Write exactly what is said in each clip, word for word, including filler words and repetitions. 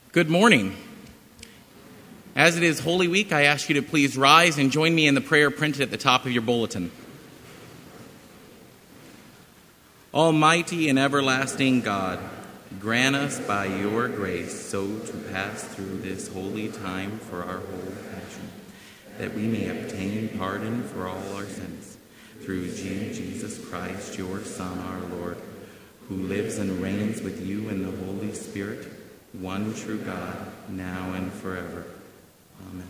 Good morning. As it is Holy Week, I ask you to please rise and join me in the prayer printed at the top of your bulletin. Almighty and everlasting God, grant us by your grace so to pass through this holy time for our whole passion, that we may obtain pardon for all our sins. Through Jesus Christ, your Son, our Lord, who lives and reigns with you in the Holy Spirit, one true God, now and forever. Amen.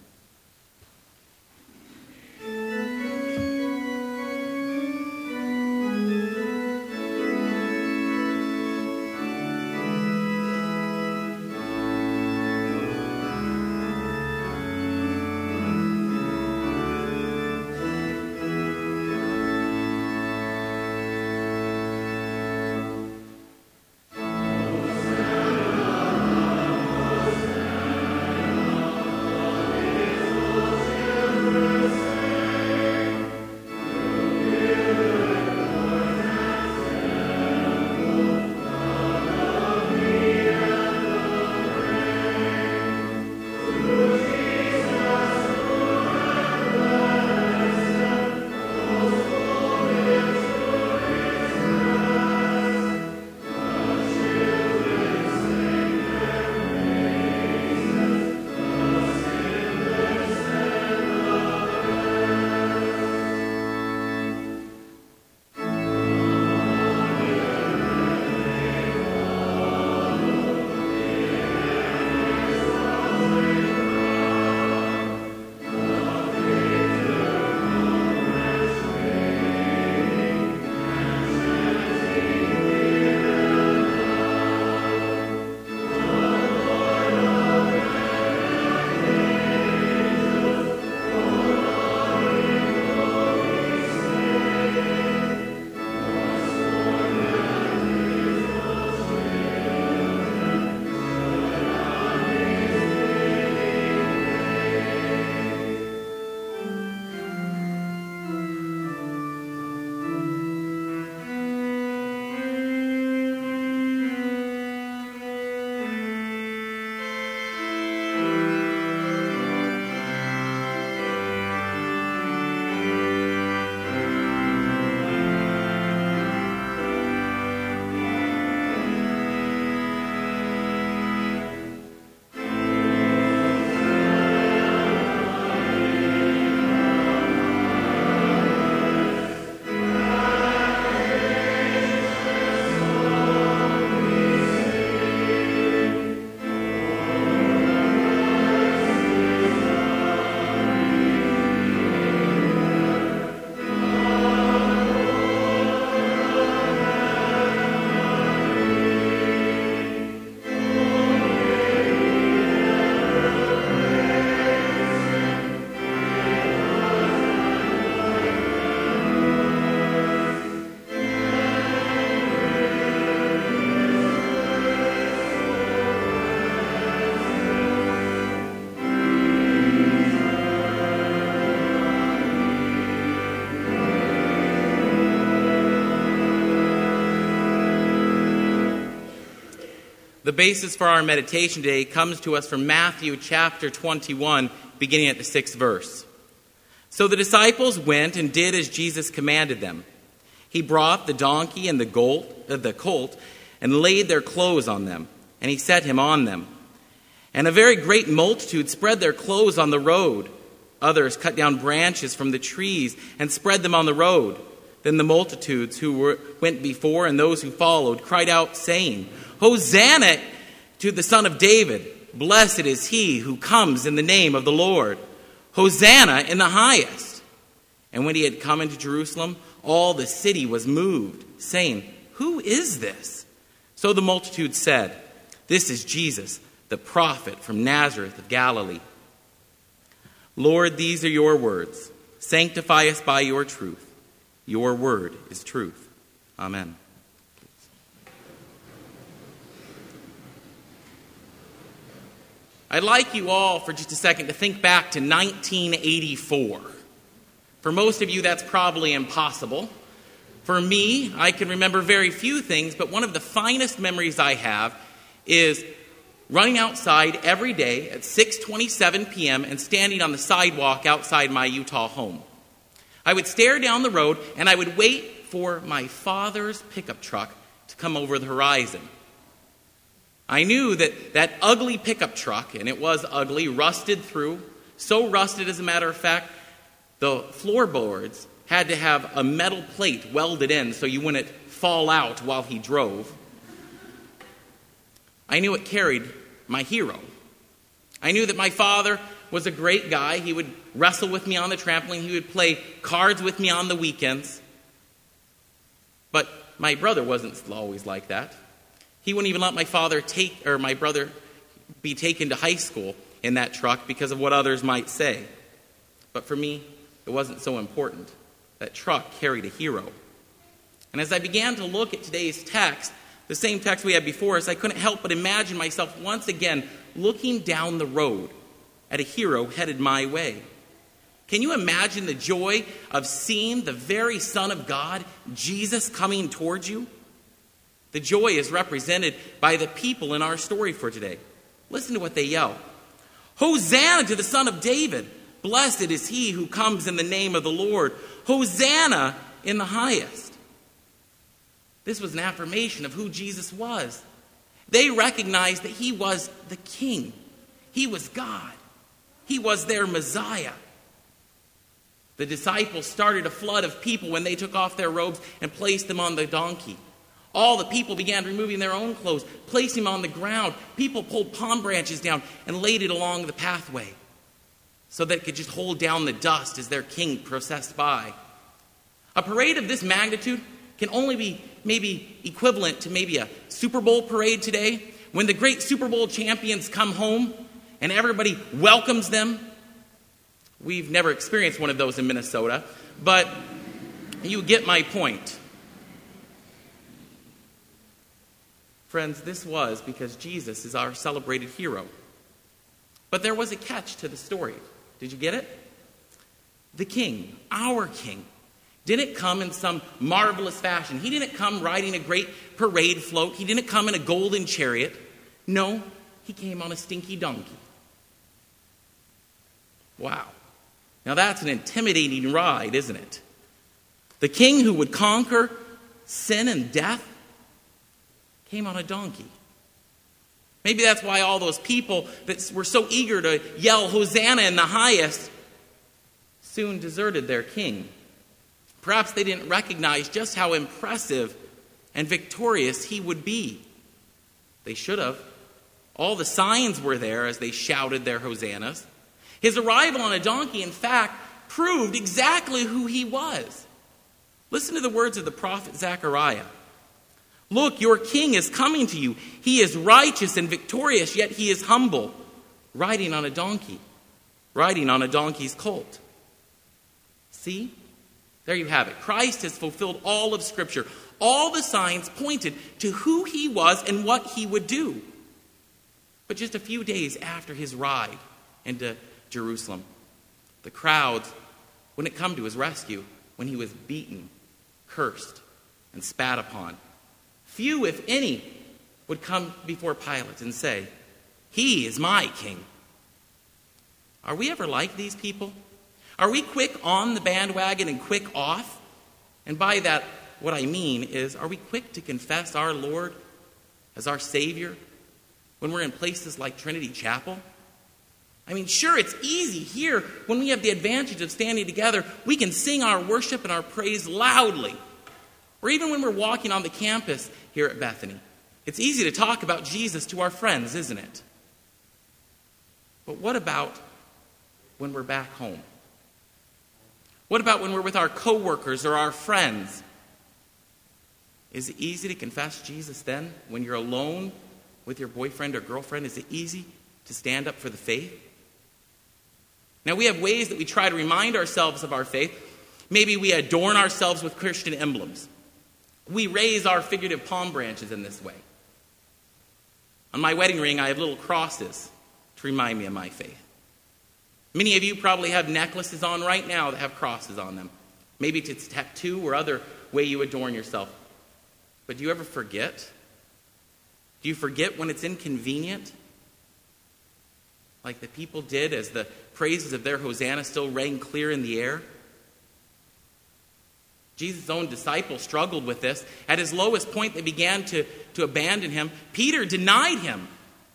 The basis for our meditation today comes to us from Matthew chapter twenty-one, beginning at the sixth verse. So the disciples went and did as Jesus commanded them. He brought the donkey and the goat, uh, the colt and laid their clothes on them, and he set him on them. And a very great multitude spread their clothes on the road. Others cut down branches from the trees and spread them on the road. Then the multitudes who were, went before and those who followed cried out, saying, Hosanna to the Son of David. Blessed is he who comes in the name of the Lord. Hosanna in the highest. And when he had come into Jerusalem, all the city was moved, saying, Who is this? So the multitude said, This is Jesus, the prophet from Nazareth of Galilee. Lord, these are your words. Sanctify us by your truth. Your word is truth. Amen. I'd like you all for just a second to think back to nineteen eighty-four. For most of you, that's probably impossible. For me, I can remember very few things, but one of the finest memories I have is running outside every day at six twenty-seven p.m. and standing on the sidewalk outside my Utah home. I would stare down the road and I would wait for my father's pickup truck to come over the horizon. I knew that that ugly pickup truck, and it was ugly, rusted through, so rusted as a matter of fact, the floorboards had to have a metal plate welded in so you wouldn't fall out while he drove. I knew it carried my hero. I knew that my father was a great guy. He would wrestle with me on the trampoline. He would play cards with me on the weekends. But my brother wasn't always like that. He wouldn't even let my father take, or my brother be taken to high school in that truck because of what others might say. But for me, it wasn't so important. That truck carried a hero. And as I began to look at today's text, the same text we had before us, I couldn't help but imagine myself once again looking down the road at a hero headed my way. Can you imagine the joy of seeing the very Son of God, Jesus, coming towards you? The joy is represented by the people in our story for today. Listen to what they yell. Hosanna to the Son of David. Blessed is he who comes in the name of the Lord. Hosanna in the highest. This was an affirmation of who Jesus was. They recognized that he was the King. He was God. He was their Messiah. The disciples started a flood of people when they took off their robes and placed them on the donkey. All the people began removing their own clothes, placing them on the ground. People pulled palm branches down and laid it along the pathway so that it could just hold down the dust as their king processed by. A parade of this magnitude can only be maybe equivalent to maybe a Super Bowl parade today, when the great Super Bowl champions come home and everybody welcomes them. We've never experienced one of those in Minnesota, but you get my point. Friends, this was because Jesus is our celebrated hero. But there was a catch to the story. Did you get it? The King, our King, didn't come in some marvelous fashion. He didn't come riding a great parade float. He didn't come in a golden chariot. No, he came on a stinky donkey. Wow. Now that's an intimidating ride, isn't it? The King who would conquer sin and death came on a donkey. Maybe that's why all those people that were so eager to yell Hosanna in the highest soon deserted their king. Perhaps they didn't recognize just how impressive and victorious he would be. They should have. All the signs were there as they shouted their hosannas. His arrival on a donkey, in fact, proved exactly who he was. Listen to the words of the prophet Zechariah. Look, your king is coming to you. He is righteous and victorious, yet he is humble, riding on a donkey, riding on a donkey's colt. See? There you have it. Christ has fulfilled all of Scripture. All the signs pointed to who he was and what he would do. But just a few days after his ride into Jerusalem, the crowds wouldn't come to his rescue when he was beaten, cursed, and spat upon. Few, if any, would come before Pilate and say, "He is my king." Are we ever like these people? Are we quick on the bandwagon and quick off? And by that, what I mean is, are we quick to confess our Lord as our Savior when we're in places like Trinity Chapel? I mean, sure, it's easy here when we have the advantage of standing together. We can sing our worship and our praise loudly. Or even when we're walking on the campus here at Bethany. It's easy to talk about Jesus to our friends, isn't it? But what about when we're back home? What about when we're with our coworkers or our friends? Is it easy to confess Jesus then when you're alone with your boyfriend or girlfriend? Is it easy to stand up for the faith? Now, we have ways that we try to remind ourselves of our faith. Maybe we adorn ourselves with Christian emblems. We raise our figurative palm branches in this way. On my wedding ring, I have little crosses to remind me of my faith. Many of you probably have necklaces on right now that have crosses on them. Maybe it's a tattoo or other way you adorn yourself. But do you ever forget? Do you forget when it's inconvenient like the people did as the praises of their Hosanna still rang clear in the air? Jesus' own disciples struggled with this. At his lowest point, they began to, to abandon him. Peter denied him.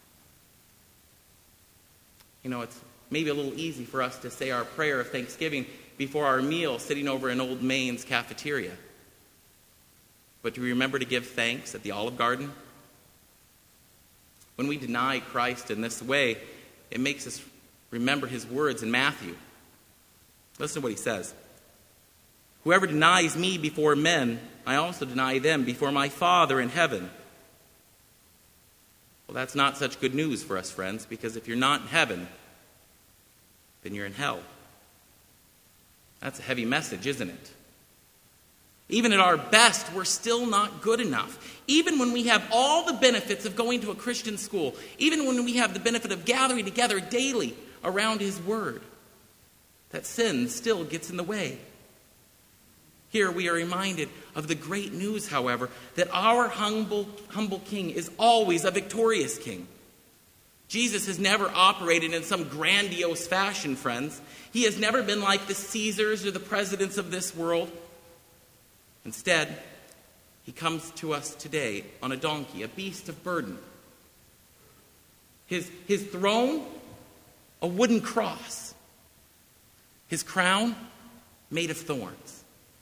You know, it's maybe a little easy for us to say our prayer of thanksgiving before our meal sitting over in Old Main's cafeteria. But do we remember to give thanks at the Olive Garden? When we deny Christ in this way, it makes us remember his words in Matthew. Listen to what he says. Whoever denies me before men, I also deny them before my Father in heaven. Well, that's not such good news for us, friends, because if you're not in heaven, then you're in hell. That's a heavy message, isn't it? Even at our best, we're still not good enough. Even when we have all the benefits of going to a Christian school, even when we have the benefit of gathering together daily around his word, that sin still gets in the way. Here we are reminded of the great news, however, that our humble, humble king is always a victorious king. Jesus has never operated in some grandiose fashion, friends. He has never been like the Caesars or the presidents of this world. Instead, he comes to us today on a donkey, a beast of burden. His, his throne, a wooden cross. His crown, made of thorns.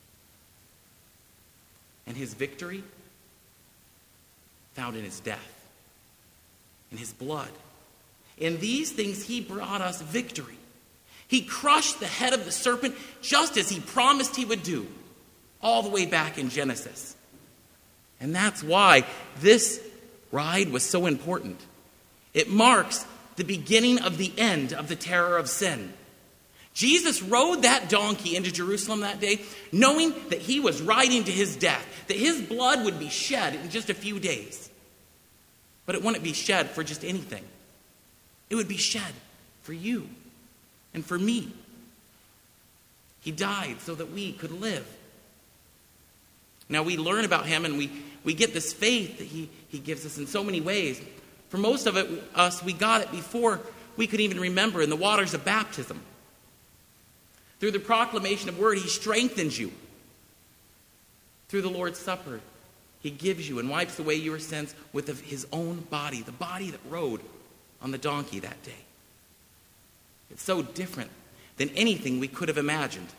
And his victory, found in his death, in his blood. In these things, he brought us victory. He crushed the head of the serpent just as he promised he would do, all the way back in Genesis. And that's why this ride was so important. It marks the beginning of the end of the terror of sin. Jesus rode that donkey into Jerusalem that day, knowing that he was riding to his death, that his blood would be shed in just a few days. But it wouldn't be shed for just anything. It would be shed for you and for me. He died so that we could live. Now we learn about him and we, we get this faith that he, he gives us in so many ways. For most of it, us, we got it before we could even remember in the waters of baptism. Through the proclamation of word, he strengthens you. Through the Lord's Supper, he gives you and wipes away your sins with his own body, the body that rode on the donkey that day. It's so different than anything we could have imagined.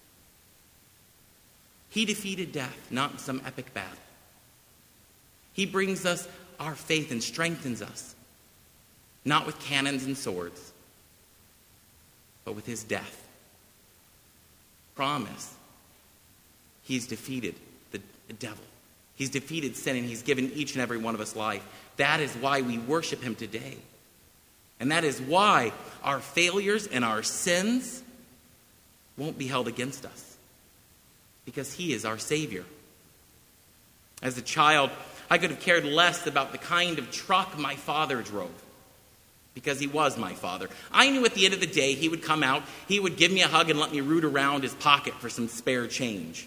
He defeated death, not in some epic battle. He brings us our faith and strengthens us, not with cannons and swords, but with his death. Promise. He's defeated the, the devil. He's defeated sin, and he's given each and every one of us life. That is why we worship him today. And that is why our failures and our sins won't be held against us. Because he is our Savior. As a child, I could have cared less about the kind of truck my father drove. Because he was my father. I knew at the end of the day he would come out, he would give me a hug and let me root around his pocket for some spare change.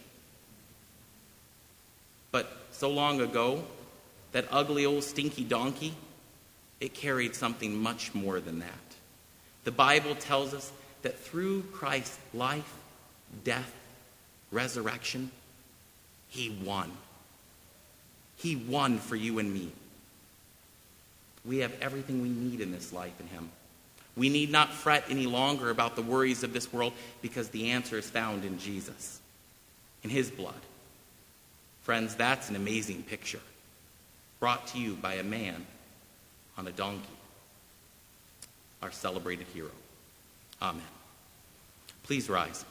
But so long ago, that ugly old stinky donkey, it carried something much more than that. The Bible tells us that through Christ's life, death, resurrection, he won. He won for you and me. We have everything we need in this life in him. We need not fret any longer about the worries of this world because the answer is found in Jesus, in his blood. Friends, that's an amazing picture brought to you by a man on a donkey, our celebrated hero. Amen. Please rise.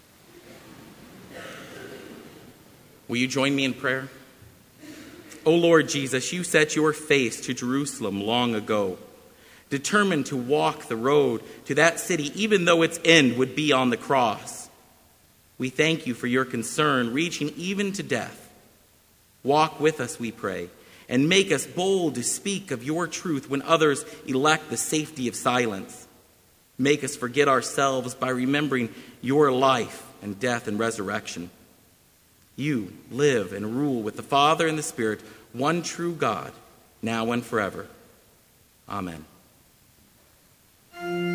Will you join me in prayer? O Lord Jesus, you set your face to Jerusalem long ago, determined to walk the road to that city, even though its end would be on the cross. We thank you for your concern, reaching even to death. Walk with us, we pray, and make us bold to speak of your truth when others elect the safety of silence. Make us forget ourselves by remembering your life and death and resurrection. You live and rule with the Father and the Spirit, one true God, now and forever. Amen. Amen.